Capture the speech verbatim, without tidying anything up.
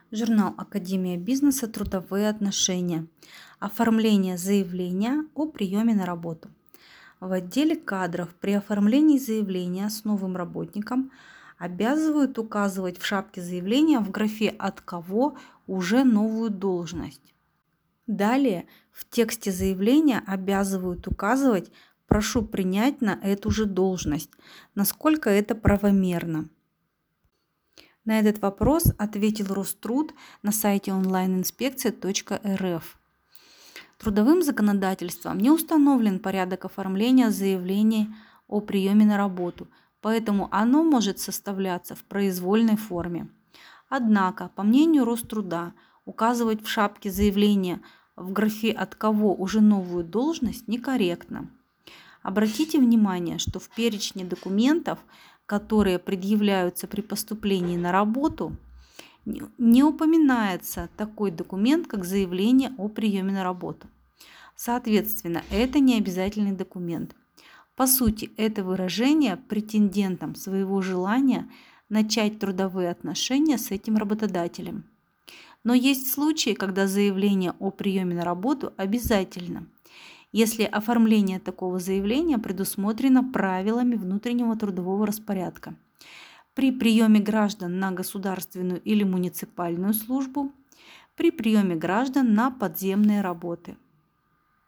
Журнал Академия бизнеса. Трудовые отношения. Оформление заявления о приеме на работу. В отделе кадров при оформлении заявления с новым работником обязывают указывать в шапке заявления в графе «От кого» уже новую должность. Далее в тексте заявления обязывают указывать «Прошу принять на эту же должность», насколько это правомерно. На этот вопрос ответил Роструд на сайте онлайн инспекция точка эр эф. Трудовым законодательством не установлен порядок оформления заявлений о приеме на работу, поэтому оно может составляться в произвольной форме. Однако, по мнению Роструда, указывать в шапке заявления в графе «От кого» уже новую должность некорректно. Обратите внимание, что в перечне документов, которые предъявляются при поступлении на работу, не упоминается такой документ, как заявление о приеме на работу. Соответственно, это не обязательный документ. По сути, это выражение претендентам своего желания начать трудовые отношения с этим работодателем. Но есть случаи, когда заявление о приеме на работу обязательно, если оформление такого заявления предусмотрено правилами внутреннего трудового распорядка. При приеме граждан на государственную или муниципальную службу, при приеме граждан на подземные работы.